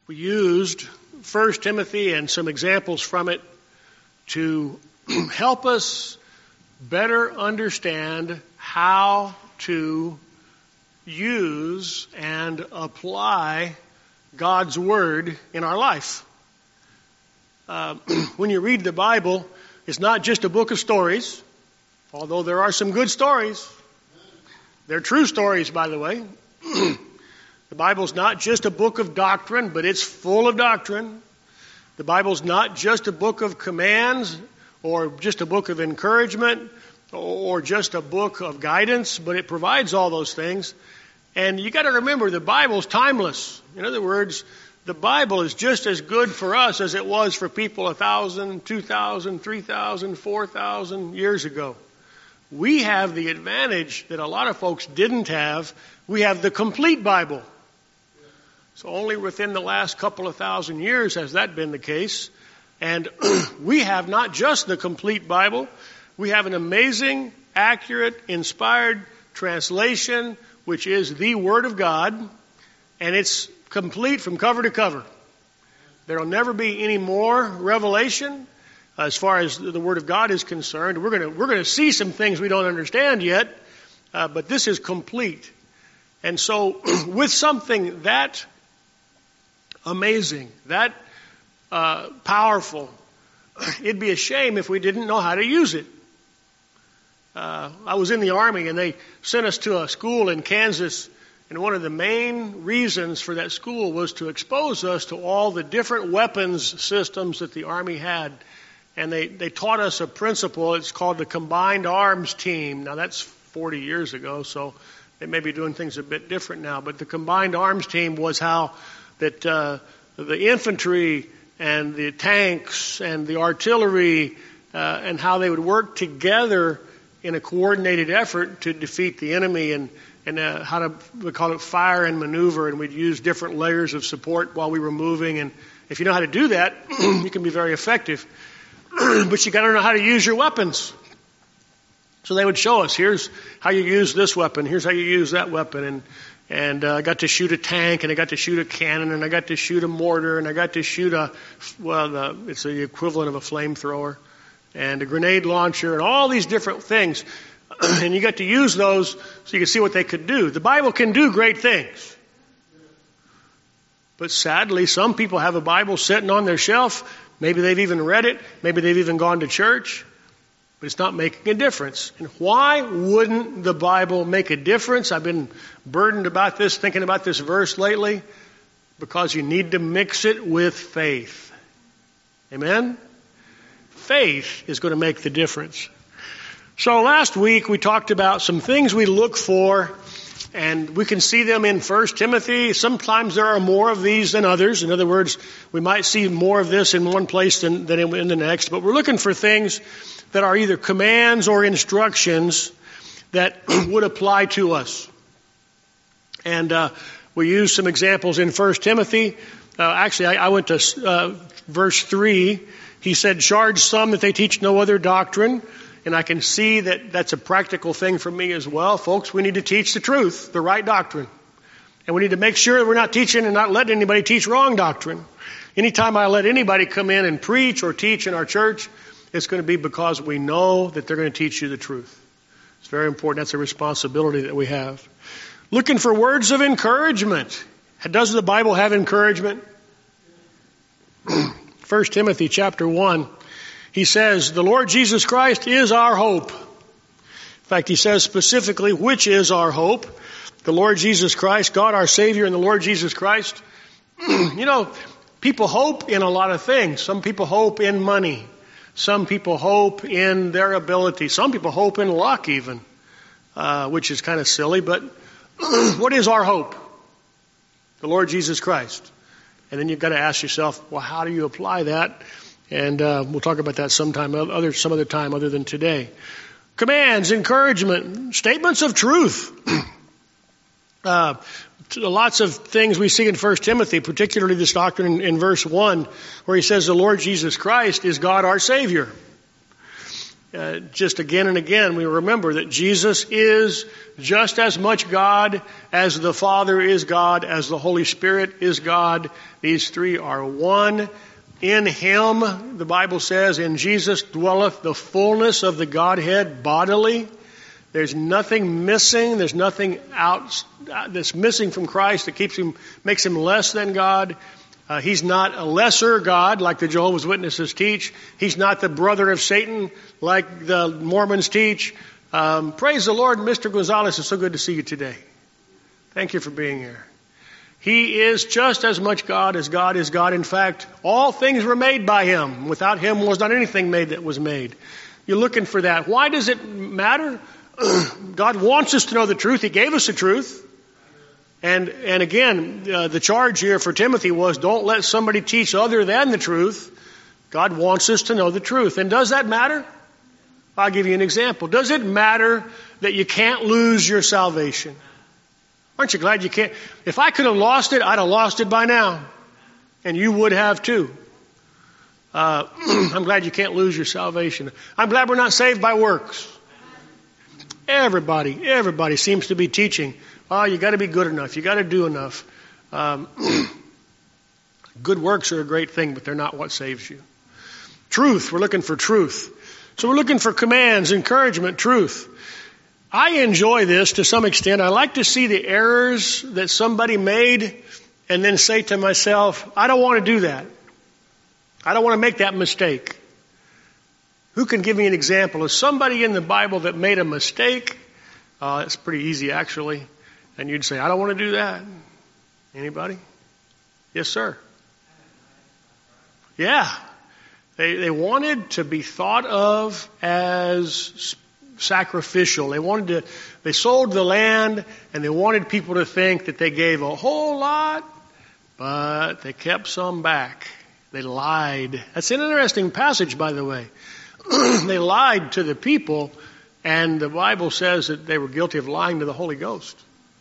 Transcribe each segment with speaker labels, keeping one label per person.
Speaker 1: We used 1 Timothy and some examples from it to help us better understand how to use and apply God's Word in our life. When you read the Bible, it's not just a book of stories, although there are some good stories. They're true stories, by the way. The Bible's not just a book of doctrine, but it's full of doctrine. The Bible's not just a book of commands or just a book of encouragement or just a book of guidance, but it provides all those things. And you got to remember, the Bible's timeless. In other words, the Bible is just as good for us as it was for people 1,000, 2,000, 3,000, 4,000 years ago. We have the advantage that a lot of folks didn't have. We have the complete Bible. So only within the last couple of thousand years has that been the case. And we have not just the complete Bible. We have an amazing, accurate, inspired translation, which is the Word of God. And it's complete from cover to cover. There will never be any more revelation as far as the Word of God is concerned. We're going to see some things we don't understand yet, but this is complete. And so with something that amazing, that powerful, it'd be a shame if we didn't know how to use it. I was in the Army, and they sent us to a school in Kansas, and one of the main reasons for that school was to expose us to all the different weapons systems that the Army had. And they taught us a principle. It's called the Combined Arms Team. Now, that's 40 years ago, so they may be doing things a bit different now. But the Combined Arms Team was how that the infantry and the tanks and the artillery and how they would work together in a coordinated effort to defeat the enemy, and we call it fire and maneuver, and we'd use different layers of support while we were moving. And if you know how to do that, you can be very effective. But you got to know how to use your weapons. So they would show us, here's how you use this weapon, here's how you use that weapon, and I got to shoot a tank, and I got to shoot a cannon, and I got to shoot a mortar, and I got to shoot it's the equivalent of a flamethrower, and a grenade launcher, and all these different things. And you got to use those so you can see what they could do. The Bible can do great things. But sadly, some people have a Bible sitting on their shelf. Maybe they've even read it. Maybe they've even gone to church. But it's not making a difference. And why wouldn't the Bible make a difference? I've been burdened about this, thinking about this verse lately. Because you need to mix it with faith. Amen? Faith is going to make the difference. So last week we talked about some things we look for, and we can see them in 1 Timothy. Sometimes there are more of these than others. In other words, we might see more of this in one place than in the next. But we're looking for things that are either commands or instructions that would apply to us. And we use some examples in 1 Timothy. Actually, I went to verse 3. He said, charge some that they teach no other doctrine. And I can see that that's a practical thing for me as well. Folks, we need to teach the truth, the right doctrine. And we need to make sure that we're not teaching and not letting anybody teach wrong doctrine. Anytime I let anybody come in and preach or teach in our church, it's going to be because we know that they're going to teach you the truth. It's very important. That's a responsibility that we have. Looking for words of encouragement. Does the Bible have encouragement? 1 Timothy chapter 1. He says, the Lord Jesus Christ is our hope. In fact, he says specifically, which is our hope? The Lord Jesus Christ, God our Savior, and the Lord Jesus Christ. You know, people hope in a lot of things. Some people hope in money. Some people hope in their ability. Some people hope in luck even, which is kind of silly. But what is our hope? The Lord Jesus Christ. And then you've got to ask yourself, well, how do you apply that? And we'll talk about that some other time other than today. Commands, encouragement, statements of truth. Lots of things we see in 1 Timothy, particularly this doctrine in verse 1, where he says the Lord Jesus Christ is God our Savior. just again and again, we remember that Jesus is just as much God as the Father is God, as the Holy Spirit is God. These three are one. In Him, the Bible says, in Jesus dwelleth the fullness of the Godhead bodily. There's nothing missing. There's nothing that's missing from Christ that makes Him less than God. He's not a lesser God like the Jehovah's Witnesses teach. He's not the brother of Satan like the Mormons teach. Praise the Lord, Mr. Gonzalez. It's so good to see you today. Thank you for being here. He is just as much God as God is God. In fact, all things were made by Him. Without Him was not anything made that was made. You're looking for that. Why does it matter? God wants us to know the truth. He gave us the truth. And again, the charge here for Timothy was, don't let somebody teach other than the truth. God wants us to know the truth. And does that matter? I'll give you an example. Does it matter that you can't lose your salvation? Aren't you glad you can't? If I could have lost it, I'd have lost it by now. And you would have too. I'm glad you can't lose your salvation. I'm glad we're not saved by works. Everybody seems to be teaching, oh, you got to be good enough. You got to do enough. Good works are a great thing, but they're not what saves you. Truth. We're looking for truth. So we're looking for commands, encouragement, truth. I enjoy this to some extent. I like to see the errors that somebody made and then say to myself, I don't want to do that. I don't want to make that mistake. Who can give me an example of somebody in the Bible that made a mistake? It's pretty easy, actually. And you'd say, I don't want to do that. Anybody? Yes, sir. Yeah. They wanted to be thought of as sacrificial. They sold the land, and they wanted people to think that they gave a whole lot, but they kept some back. They lied. That's an interesting passage, by the way. They lied to the people, and the Bible says that they were guilty of lying to the Holy Ghost.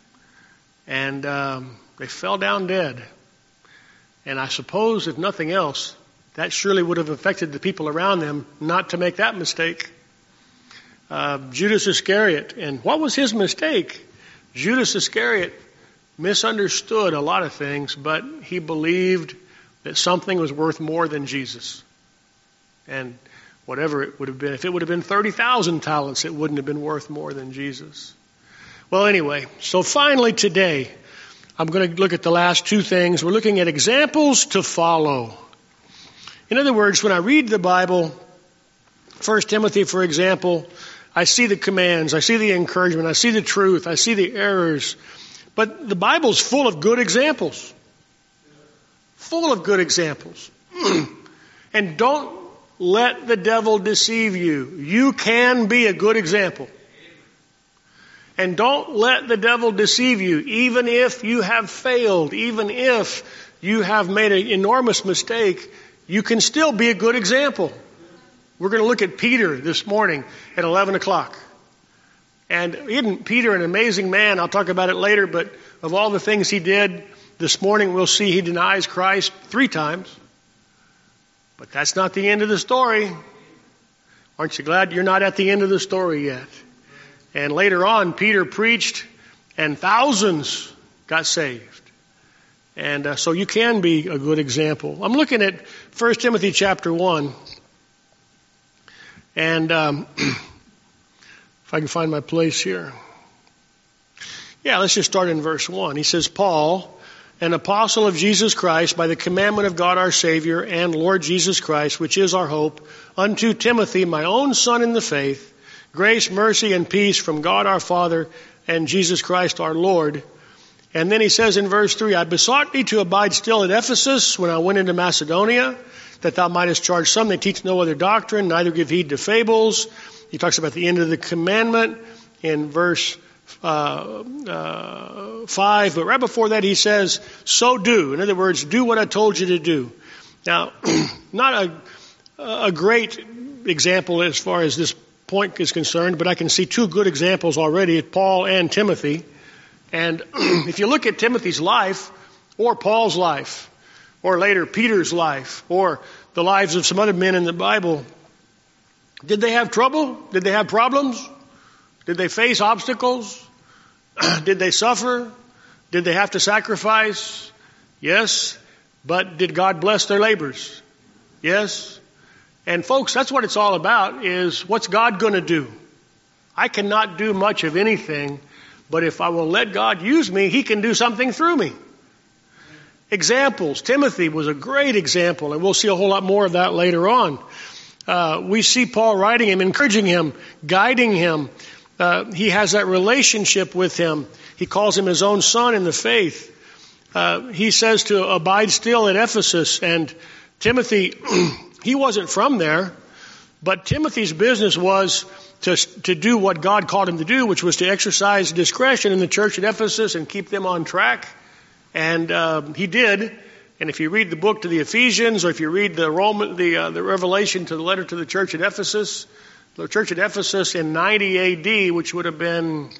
Speaker 1: And they fell down dead. And I suppose, if nothing else, that surely would have affected the people around them not to make that mistake. Judas Iscariot. And what was his mistake? Judas Iscariot misunderstood a lot of things, but he believed that something was worth more than Jesus. And whatever it would have been, if it would have been 30,000 talents, it wouldn't have been worth more than Jesus. Well, anyway, so finally today, I'm going to look at the last two things. We're looking at examples to follow. In other words, when I read the Bible, 1 Timothy, for example, I see the commands, I see the encouragement, I see the truth, I see the errors. But the Bible's full of good examples. Full of good examples. And don't let the devil deceive you. You can be a good example. And don't let the devil deceive you, even if you have failed, even if you have made an enormous mistake, you can still be a good example. We're going to look at Peter this morning at 11 o'clock. And isn't Peter an amazing man? I'll talk about it later, but of all the things he did, this morning we'll see he denies Christ 3 times. But that's not the end of the story. Aren't you glad you're not at the end of the story yet? And later on, Peter preached, and thousands got saved. And so you can be a good example. I'm looking at 1 Timothy chapter 1. And if I can find my place here. Yeah, let's just start in verse 1. He says, Paul, an apostle of Jesus Christ, by the commandment of God our Savior and Lord Jesus Christ, which is our hope, unto Timothy, my own son in the faith, grace, mercy, and peace from God our Father and Jesus Christ our Lord. And then he says in verse 3, I besought thee to abide still at Ephesus when I went into Macedonia, that thou mightest charge some that teach no other doctrine, neither give heed to fables. He talks about the end of the commandment in verse 5. But right before that he says, so do. In other words, do what I told you to do. Now, not a great example as far as this point is concerned, but I can see 2 good examples already, Paul and Timothy. And if you look at Timothy's life, or Paul's life, or later Peter's life, or the lives of some other men in the Bible, Did they have trouble? Did they have problems? Did they face obstacles? Did they suffer? Did they have to sacrifice? Yes. But did God bless their labors? Yes. And folks, that's what it's all about, is what's God going to do? I cannot do much of anything, but if I will let God use me, He can do something through me. Examples. Timothy was a great example, and we'll see a whole lot more of that later on. We see Paul writing him, encouraging him, guiding him. He has that relationship with him. He calls him his own son in the faith. He says to abide still at Ephesus, and Timothy, he wasn't from there, but Timothy's business was to do what God called him to do, which was to exercise discretion in the church at Ephesus and keep them on track. And he did. And if you read the book to the Ephesians, or if you read the Revelation to the letter to the church at Ephesus in 90 A.D., which would have been,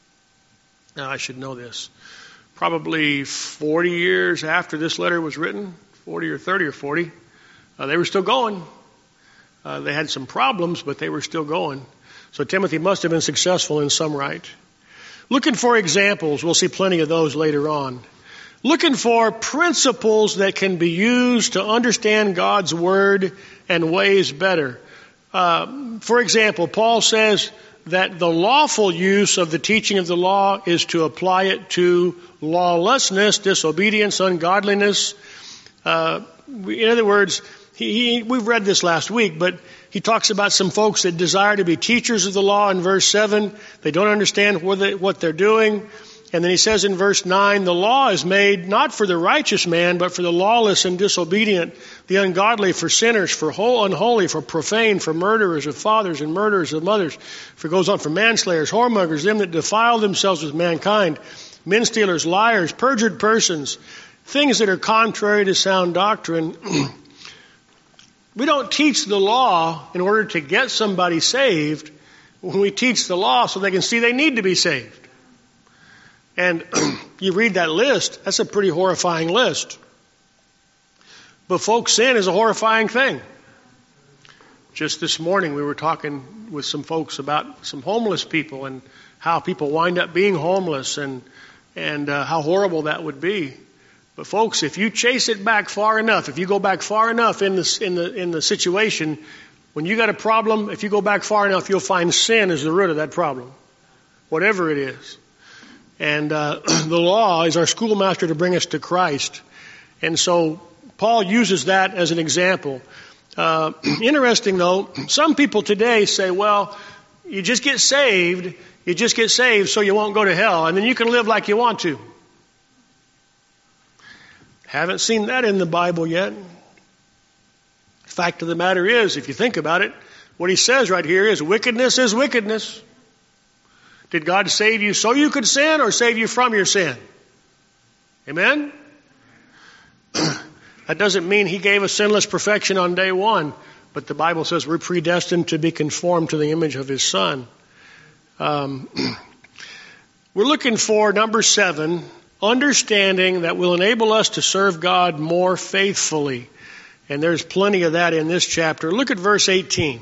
Speaker 1: I should know this, probably 40 years after this letter was written, 40 or 30 or 40, they were still going. They had some problems, but they were still going. So Timothy must have been successful in some right. Looking for examples, we'll see plenty of those later on. Looking for principles that can be used to understand God's Word and ways better. For example, Paul says that the lawful use of the teaching of the law is to apply it to lawlessness, disobedience, ungodliness. In other words, we've read this last week, but he talks about some folks that desire to be teachers of the law in verse 7. They don't understand what they're doing. And then he says in verse 9, the law is made not for the righteous man, but for the lawless and disobedient, the ungodly, for sinners, for unholy, for profane, for murderers of fathers and murderers of mothers. For it goes on, for manslayers, whoremongers, them that defile themselves with mankind, men stealers, liars, perjured persons, things that are contrary to sound doctrine. We don't teach the law in order to get somebody saved. When we teach the law so they can see they need to be saved. And you read that list, that's a pretty horrifying list. But folks, sin is a horrifying thing. Just this morning we were talking with some folks about some homeless people and how people wind up being homeless and how horrible that would be. But folks, if you chase it back far enough, if you go back far enough in the situation, when you got a problem, if you go back far enough, you'll find sin is the root of that problem, whatever it is. And the law is our schoolmaster to bring us to Christ. And so Paul uses that as an example. Interesting, though, some people today say, well, you just get saved so you won't go to hell, and then you can live like you want to. Haven't seen that in the Bible yet. Fact of the matter is, if you think about it, what he says right here is wickedness is wickedness. Did God save you so you could sin or save you from your sin? Amen? That doesn't mean He gave us sinless perfection on day one, but the Bible says we're predestined to be conformed to the image of His Son. We're looking for number 7, understanding that will enable us to serve God more faithfully. And there's plenty of that in this chapter. Look at verse 18.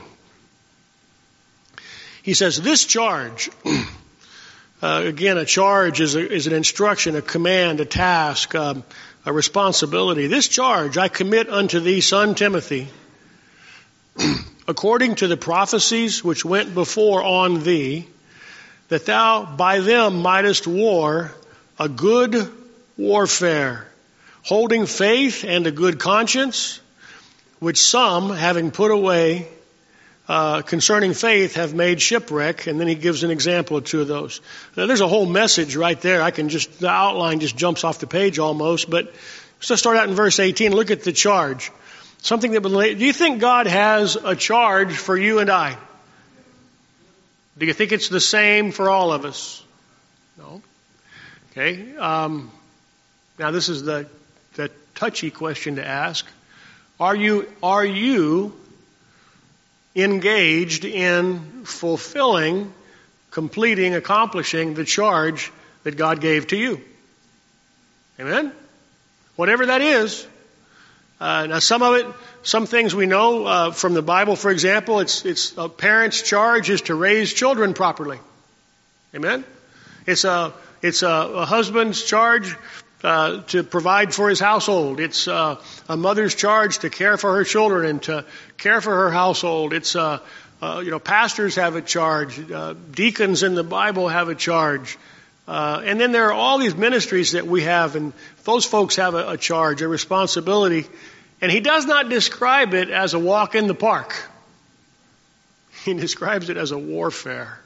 Speaker 1: He says, this charge, again, a charge is an instruction, a command, a task, a responsibility. This charge I commit unto thee, son Timothy, according to the prophecies which went before on thee, that thou by them mightest war a good warfare, holding faith and a good conscience, which some, having put away, concerning faith have made shipwreck. And then he gives an example of 2 of those. Now, there's a whole message right there. The outline just jumps off the page almost, but let's start out in verse 18. Look at the charge. Do you think God has a charge for you and I? Do you think it's the same for all of us? No. Okay. Now this is the touchy question to ask. Are you engaged in fulfilling, completing, accomplishing the charge that God gave to you? Amen? Whatever that is, Now some things we know from the Bible, for example, it's a parent's charge is to raise children properly. Amen? It's a husband's charge to provide for his household. It's a mother's charge to care for her children and to care for her household. It's pastors have a charge. Deacons in the Bible have a charge. And then there are all these ministries that we have, and those folks have a charge, a responsibility. And he does not describe it as a walk in the park. He describes it as a warfare.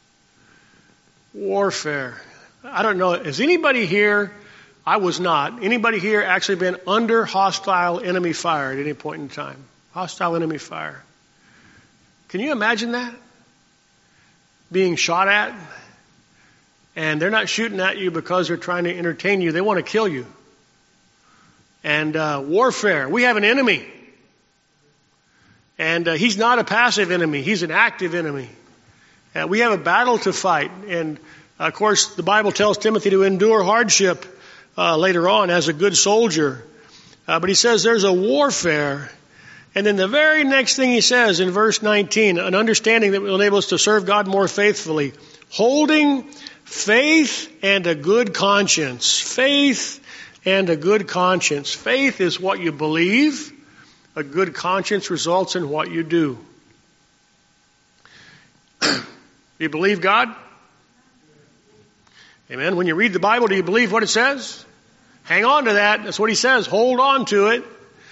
Speaker 1: Warfare. I don't know. Has anybody here, I was not, anybody here actually been under hostile enemy fire at any point in time? Hostile enemy fire. Can you imagine that? Being shot at? And they're not shooting at you because they're trying to entertain you. They want to kill you. And warfare. We have an enemy. And he's not a passive enemy. He's an active enemy. We have a battle to fight. And, of course, the Bible tells Timothy to endure hardship later on as a good soldier. But he says there's a warfare. And then the very next thing he says in verse 19, an understanding that will enable us to serve God more faithfully. Holding faith and a good conscience. Faith and a good conscience. Faith is what you believe. A good conscience results in what you do. You believe God? Amen. When you read the Bible, do you believe what it says? Hang on to that. That's what he says. Hold on to it.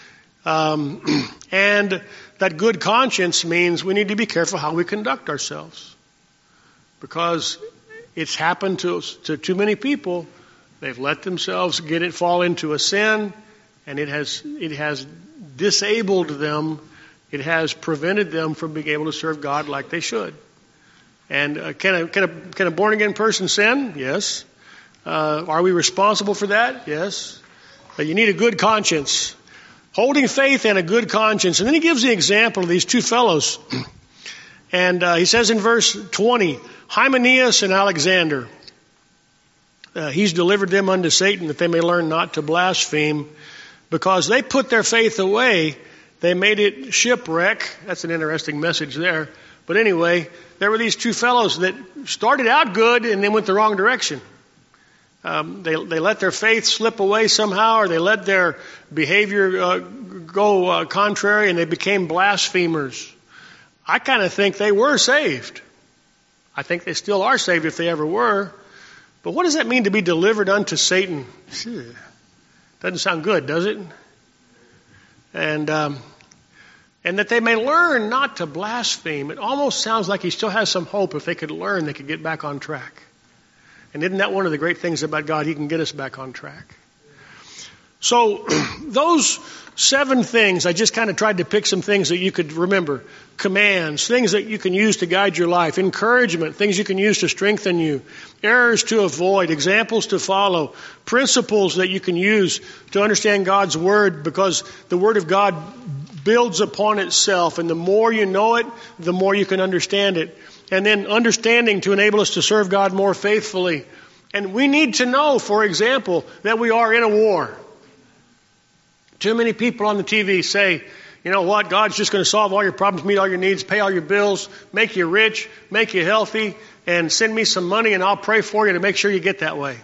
Speaker 1: And that good conscience means we need to be careful how we conduct ourselves. Because it's happened to too many people. They've let themselves fall into a sin, and it has disabled them. It has prevented them from being able to serve God like they should. And can a born again person sin? Yes. Are we responsible for that? Yes. But you need a good conscience. Holding faith and a good conscience. And then he gives the example of these two fellows. And he says in verse 20, Hymenaeus and Alexander, he's delivered them unto Satan that they may learn not to blaspheme, because they put their faith away. They made it shipwreck. That's an interesting message there. But anyway, there were these two fellows that started out good and then went the wrong direction. They let their faith slip away somehow, or they let their behavior go contrary, and they became blasphemers. I kind of think they were saved. I think they still are saved if they ever were. But what does that mean to be delivered unto Satan? Doesn't sound good, does it? And that they may learn not to blaspheme. It almost sounds like he still has some hope. If they could learn, they could get back on track. And isn't that one of the great things about God? He can get us back on track. So those 7 things, I just kind of tried to pick some things that you could remember. Commands, things that you can use to guide your life. Encouragement, things you can use to strengthen you. Errors to avoid, examples to follow. Principles that you can use to understand God's Word, because the Word of God builds upon itself. And the more you know it, the more you can understand it. And then understanding to enable us to serve God more faithfully. And we need to know, for example, that we are in a war. Too many people on the TV say, you know what, God's just going to solve all your problems, meet all your needs, pay all your bills, make you rich, make you healthy, and send me some money and I'll pray for you to make sure you get that way.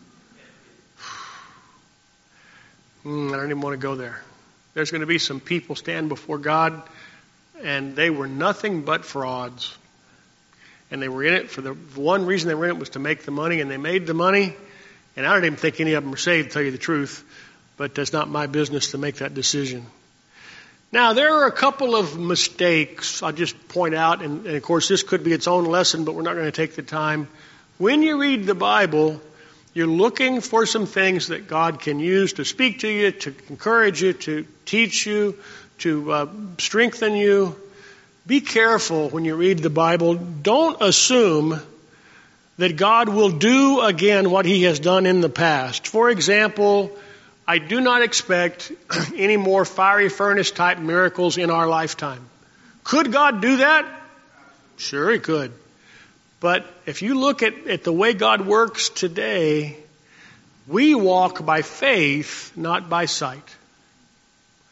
Speaker 1: I don't even want to go there. There's going to be some people stand before God, and they were nothing but frauds. And they were in it for the one reason they were in it was to make the money, and they made the money. And I don't even think any of them were saved, to tell you the truth. But that's not my business to make that decision. Now, there are a couple of mistakes I'll just point out. And of course, this could be its own lesson, but we're not going to take the time. When you read the Bible, you're looking for some things that God can use to speak to you, to encourage you, to teach you, to strengthen you. Be careful when you read the Bible. Don't assume that God will do again what He has done in the past. For example, I do not expect any more fiery furnace type miracles in our lifetime. Could God do that? Sure He could. But if you look at the way God works today, we walk by faith, not by sight.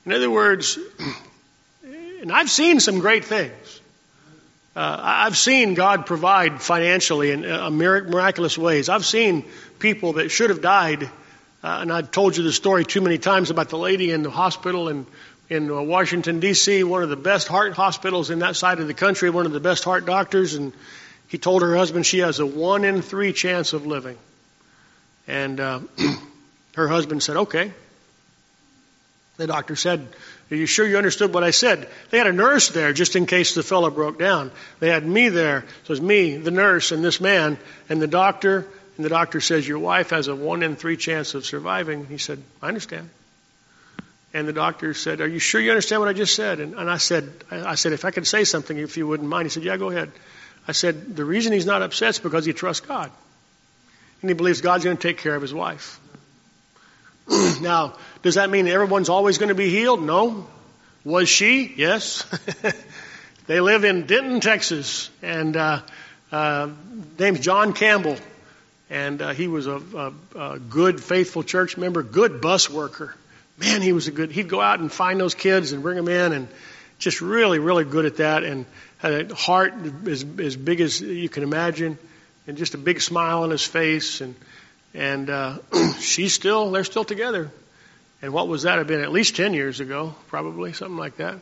Speaker 1: In other words, and I've seen some great things. I've seen God provide financially in miraculous ways. I've seen people that should have died, and I've told you the story too many times about the lady in the hospital in Washington, D.C., one of the best heart hospitals in that side of the country, one of the best heart doctors, and he told her husband she has a 1 in 3 chance of living. And her husband said, okay. The doctor said, are you sure you understood what I said? They had a nurse there just in case the fellow broke down. They had me there. So it was me, the nurse, and this man, and the doctor. And the doctor says, your wife has a 1 in 3 chance of surviving. He said, I understand. And the doctor said, are you sure you understand what I just said? And I said, if I could say something, if you wouldn't mind. He said, yeah, go ahead. I said, the reason he's not upset is because he trusts God. And he believes God's going to take care of his wife. Now, does that mean everyone's always going to be healed? No. Was she? Yes. They live in Denton, Texas, and name's John Campbell, and he was a good, faithful church member, good bus worker. Man, he'd go out and find those kids and bring them in, and just really, really good at that, and had a heart as big as you can imagine, and just a big smile on his face, and they're still together. And what was that? Have been at least 10 years ago, probably, something like that.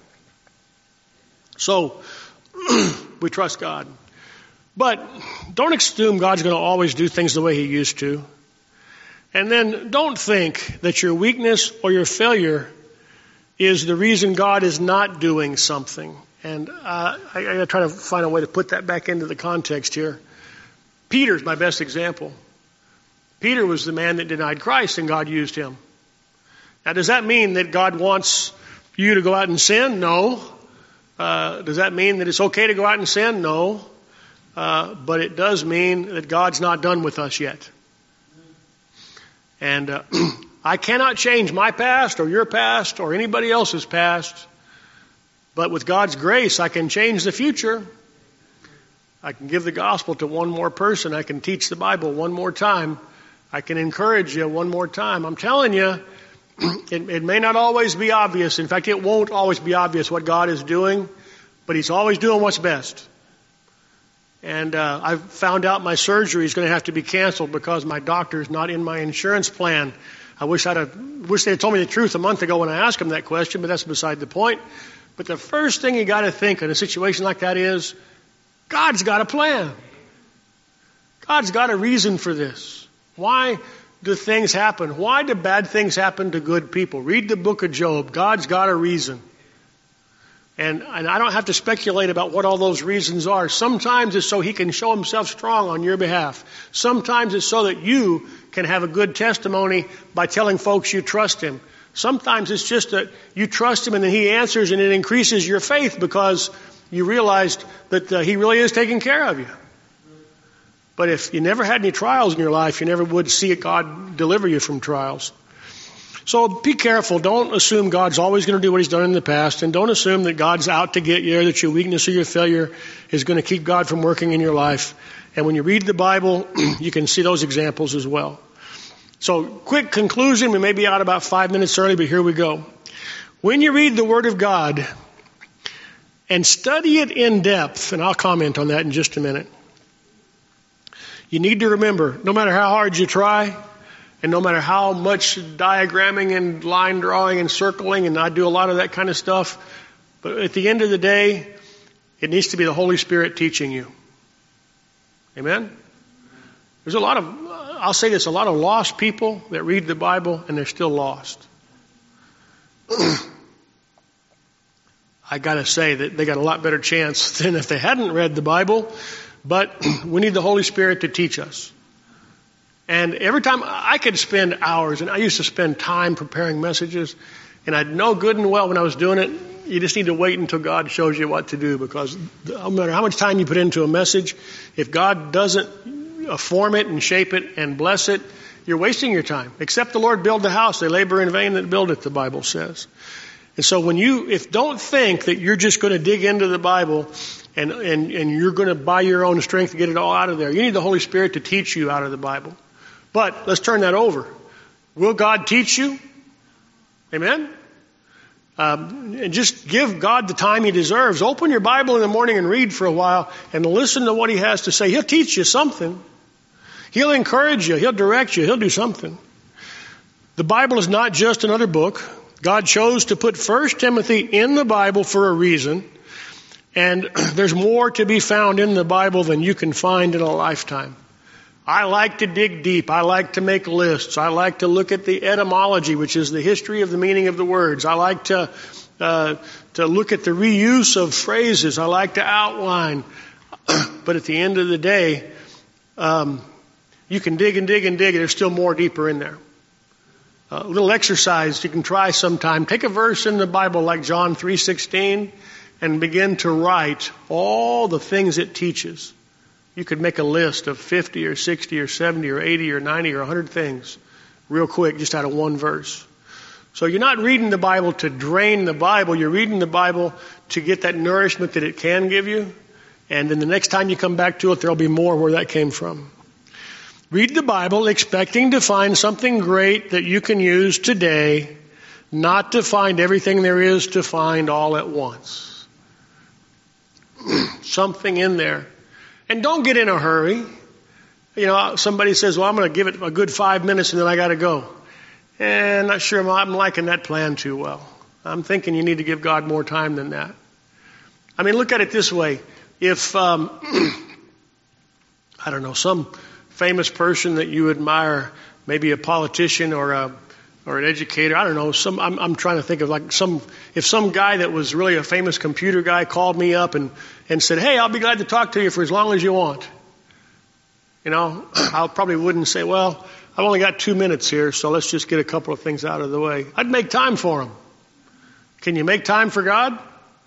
Speaker 1: So, we trust God. But don't assume God's going to always do things the way he used to. And then don't think that your weakness or your failure is the reason God is not doing something. And I got to try to find a way to put that back into the context here. Peter's my best example. Peter was the man that denied Christ, and God used him. Now, does that mean that God wants you to go out and sin? No. Does that mean that it's okay to go out and sin? No. But it does mean that God's not done with us yet. And I cannot change my past or your past or anybody else's past. But with God's grace, I can change the future. I can give the gospel to one more person. I can teach the Bible one more time. I can encourage you one more time. I'm telling you, it may not always be obvious. In fact, it won't always be obvious what God is doing, but he's always doing what's best. And I found out my surgery is going to have to be canceled because my doctor is not in my insurance plan. I wish they had told me the truth a month ago when I asked him that question, but that's beside the point. But the first thing you got to think in a situation like that is, God's got a plan. God's got a reason for this. Why do things happen? Why do bad things happen to good people? Read the book of Job. God's got a reason. And I don't have to speculate about what all those reasons are. Sometimes it's so he can show himself strong on your behalf. Sometimes it's so that you can have a good testimony by telling folks you trust him. Sometimes it's just that you trust him and then he answers, and it increases your faith because you realized that he really is taking care of you. But if you never had any trials in your life, you never would see God deliver you from trials. So be careful. Don't assume God's always going to do what he's done in the past. And don't assume that God's out to get you, or that your weakness or your failure is going to keep God from working in your life. And when you read the Bible, you can see those examples as well. So quick conclusion. We may be out about 5 minutes early, but here we go. When you read the Word of God and study it in depth, and I'll comment on that in just a minute, you need to remember, no matter how hard you try, and no matter how much diagramming and line drawing and circling, and I do a lot of that kind of stuff, but at the end of the day, it needs to be the Holy Spirit teaching you. Amen? There's a lot of lost people that read the Bible and they're still lost. I gotta say that they got a lot better chance than if they hadn't read the Bible, but we need the Holy Spirit to teach us. And every time I could spend hours, and I used to spend time preparing messages, and I'd know good and well when I was doing it, you just need to wait until God shows you what to do, because no matter how much time you put into a message, if God doesn't form it and shape it and bless it, you're wasting your time. Except the Lord build the house, they labor in vain that build it, the Bible says. And so don't think that you're just going to dig into the Bible and you're going to by your own strength get it all out of there. You need the Holy Spirit to teach you out of the Bible. But let's turn that over. Will God teach you? Amen? And just give God the time He deserves. Open your Bible in the morning and read for a while and listen to what He has to say. He'll teach you something. He'll encourage you. He'll direct you. He'll do something. The Bible is not just another book. God chose to put 1 Timothy in the Bible for a reason. And there's more to be found in the Bible than you can find in a lifetime. I like to dig deep. I like to make lists. I like to look at the etymology, which is the history of the meaning of the words. I like to look at the reuse of phrases. I like to outline. But at the end of the day, you can dig and dig and dig, and there's still more deeper in there. A little exercise you can try sometime. Take a verse in the Bible like John 3:16 and begin to write all the things it teaches. You could make a list of 50 or 60 or 70 or 80 or 90 or 100 things real quick just out of one verse. So you're not reading the Bible to drain the Bible. You're reading the Bible to get that nourishment that it can give you. And then the next time you come back to it, there'll be more where that came from. Read the Bible expecting to find something great that you can use today, not to find everything there is to find all at once. Something in there. And don't get in a hurry. You know, somebody says, well, I'm going to give it a good 5 minutes and then I got to go. And not sure I'm liking that plan too well. I'm thinking you need to give God more time than that. I mean, look at it this way. If, I don't know, some famous person that you admire, maybe a politician or an educator, I don't know, I'm trying to think of like if some guy that was really a famous computer guy called me up and said, hey, I'll be glad to talk to you for as long as you want. You know, I probably wouldn't say, well, I've only got 2 minutes here, so let's just get a couple of things out of the way. I'd make time for him. Can you make time for God?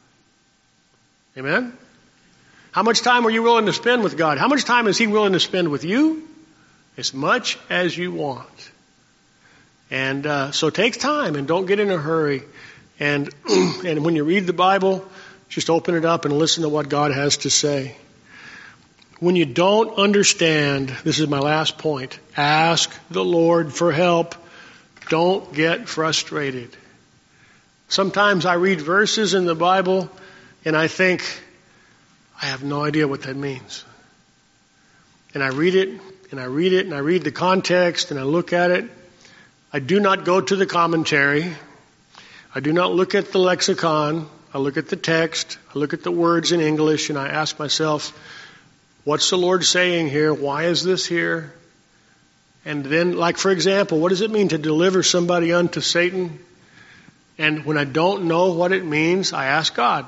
Speaker 1: Amen? How much time are you willing to spend with God? How much time is He willing to spend with you? As much as you want. And so take time and don't get in a hurry. And when you read the Bible, just open it up and listen to what God has to say. When you don't understand, this is my last point, ask the Lord for help. Don't get frustrated. Sometimes I read verses in the Bible and I think, I have no idea what that means. And I read it, and I read it, and I read the context, and I look at it. I do not go to the commentary. I do not look at the lexicon. I look at the text. I look at the words in English, and I ask myself, what's the Lord saying here? Why is this here? And then, like for example, what does it mean to deliver somebody unto Satan? And when I don't know what it means, I ask God.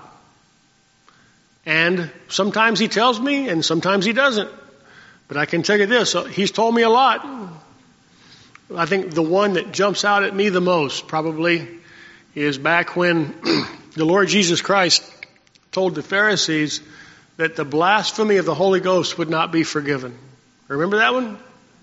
Speaker 1: And sometimes He tells me, and sometimes He doesn't. But I can tell you this, He's told me a lot. I think the one that jumps out at me the most probably is back when the Lord Jesus Christ told the Pharisees that the blasphemy of the Holy Ghost would not be forgiven. Remember that one?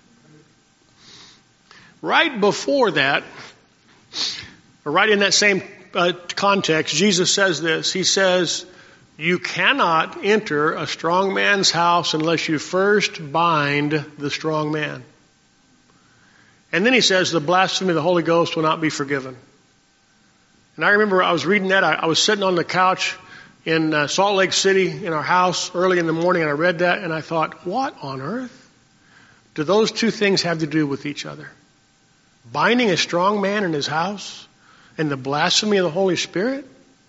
Speaker 1: Right before that, or right in that same context, Jesus says this. He says, you cannot enter a strong man's house unless you first bind the strong man. And then He says the blasphemy of the Holy Ghost will not be forgiven. And I remember I was reading that. I was sitting on the couch in Salt Lake City in our house early in the morning, and I read that, and I thought, what on earth do those two things have to do with each other? Binding a strong man in his house and the blasphemy of the Holy Spirit?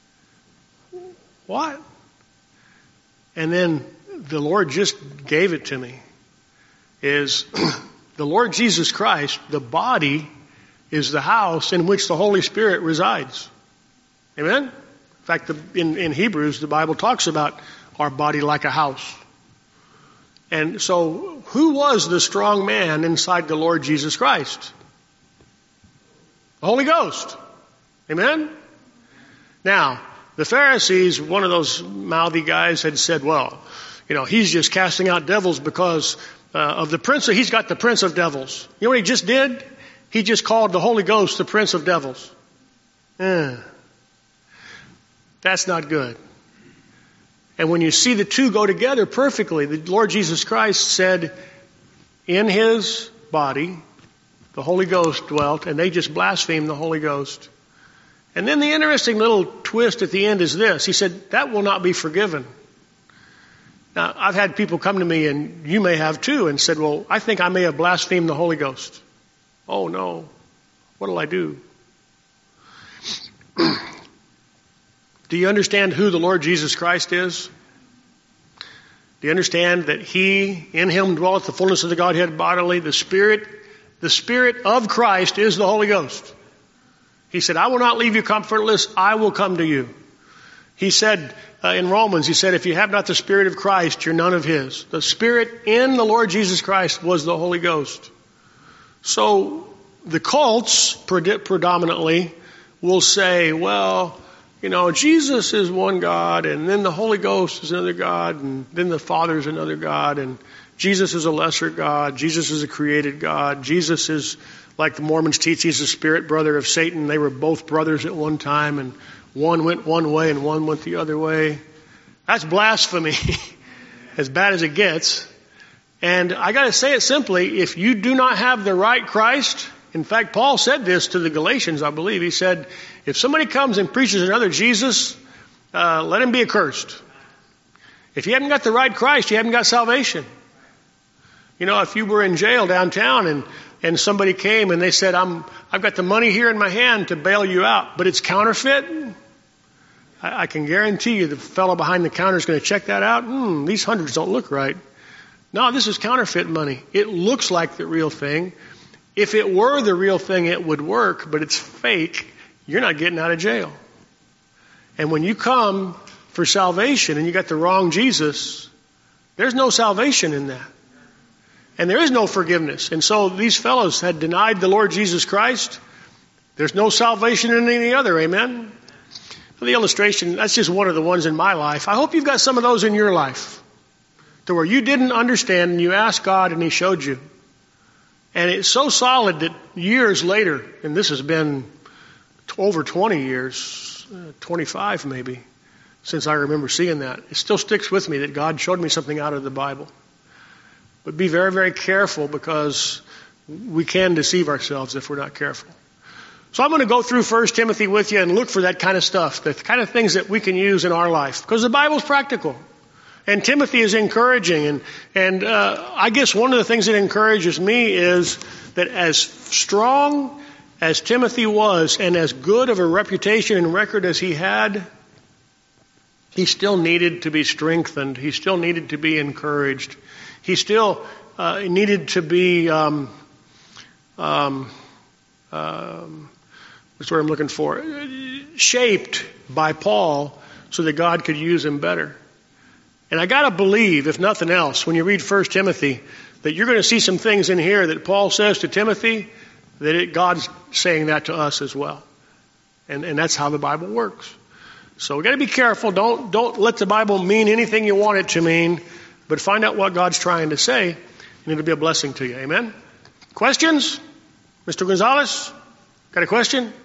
Speaker 1: What? And then the Lord just gave it to me. Is the Lord Jesus Christ, the body, is the house in which the Holy Spirit resides. Amen? In fact, in Hebrews, the Bible talks about our body like a house. And so, who was the strong man inside the Lord Jesus Christ? The Holy Ghost. Amen? Now, the Pharisees, one of those mouthy guys, had said, well, you know, he's just casting out devils because of the prince. He's got the prince of devils. You know what he just did? He just called the Holy Ghost the prince of devils. That's not good. And when you see the two go together perfectly, the Lord Jesus Christ said, in His body, the Holy Ghost dwelt, and they just blasphemed the Holy Ghost. And then the interesting little twist at the end is this. He said, that will not be forgiven. Now, I've had people come to me, and you may have too, and said, well, I think I may have blasphemed the Holy Ghost. Oh, no. What'll I do? Do you understand who the Lord Jesus Christ is? Do you understand that He, in Him dwelleth the fullness of the Godhead bodily? The Spirit of Christ is the Holy Ghost. He said, I will not leave you comfortless. I will come to you. He said in Romans, he said, if you have not the Spirit of Christ, you're none of His. The Spirit in the Lord Jesus Christ was the Holy Ghost. So the cults predominantly will say, well, you know, Jesus is one God, and then the Holy Ghost is another God, and then the Father is another God, and Jesus is a lesser God. Jesus is a created God. Jesus is, like the Mormons teach, He's the spirit brother of Satan. They were both brothers at one time, and one went one way and one went the other way. That's blasphemy, as bad as it gets. And I got to say it simply, if you do not have the right Christ, in fact, Paul said this to the Galatians, I believe. He said, if somebody comes and preaches another Jesus, let him be accursed. If you haven't got the right Christ, you haven't got salvation. You know, if you were in jail downtown and somebody came and they said, I've got the money here in my hand to bail you out, but it's counterfeit, I can guarantee you the fellow behind the counter is going to check that out. These hundreds don't look right. No, this is counterfeit money. It looks like the real thing. If it were the real thing, it would work, but it's fake. You're not getting out of jail. And when you come for salvation and you got the wrong Jesus, there's no salvation in that. And there is no forgiveness. And so these fellows had denied the Lord Jesus Christ. There's no salvation in any other. Amen? The illustration, that's just one of the ones in my life. I hope you've got some of those in your life to where you didn't understand and you asked God and He showed you. And it's so solid that years later, and this has been over 20 years, 25 maybe, since I remember seeing that. It still sticks with me that God showed me something out of the Bible. But be very, very careful, because we can deceive ourselves if we're not careful. So I'm going to go through 1 Timothy with you and look for that kind of stuff, the kind of things that we can use in our life, because the Bible's practical. And Timothy is encouraging. And I guess one of the things that encourages me is that as strong as Timothy was and as good of a reputation and record as he had, he still needed to be strengthened. He still needed to be encouraged. He still needed to be, what's what I'm looking for, shaped by Paul so that God could use him better. And I got to believe, if nothing else, when you read 1 Timothy, that you're going to see some things in here that Paul says to Timothy, that God's saying that to us as well. And that's how the Bible works. So we got to be careful. Don't let the Bible mean anything you want it to mean, but find out what God's trying to say, and it'll be a blessing to you. Amen? Questions? Mr. Gonzalez, got a question?